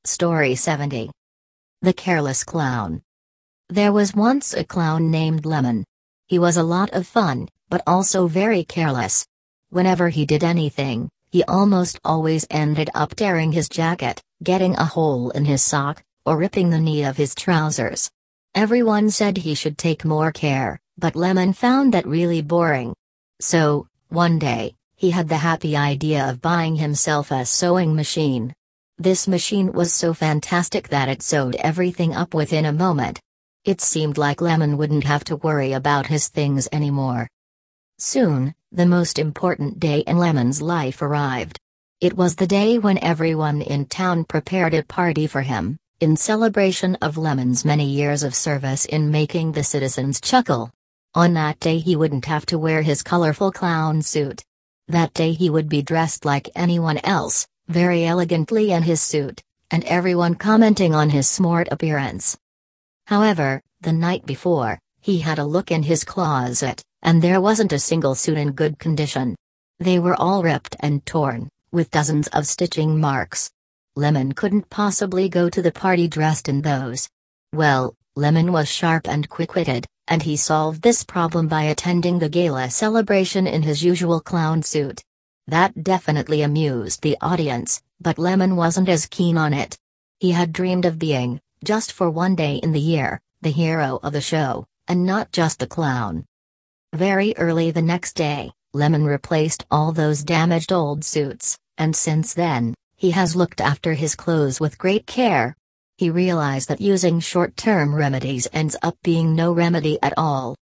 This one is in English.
Story 70. The Careless Clown. There was once a clown named Lemon. He was a lot of fun, but also very careless. Whenever he did anything, he almost always ended up tearing his jacket, getting a hole in his sock, or ripping the knee of his trousers. Everyone said he should take more care, but Lemon found that really boring. So, one day, he had the happy idea of buying himself a sewing machine. This machine was so fantastic that it sewed everything up within a moment. It seemed like Lemon wouldn't have to worry about his things anymore. Soon, the most important day in Lemon's life arrived. It was the day when everyone in town prepared a party for him, in celebration of Lemon's many years of service in making the citizens chuckle. On that day he wouldn't have to wear his colorful clown suit. That day he would be dressed like anyone else, very elegantly in his suit, and everyone commenting on his smart appearance. However, the night before, he had a look in his closet, and there wasn't a single suit in good condition. They were all ripped and torn, with dozens of stitching marks. Lemon couldn't possibly go to the party dressed in those. Well, Lemon was sharp and quick-witted, and he solved this problem by attending the gala celebration in his usual clown suit. That definitely amused the audience, but Lemon wasn't as keen on it. He had dreamed of being, just for one day in the year, the hero of the show, and not just the clown. Very early the next day, Lemon replaced all those damaged old suits, and since then, he has looked after his clothes with great care. He realized that using short-term remedies ends up being no remedy at all.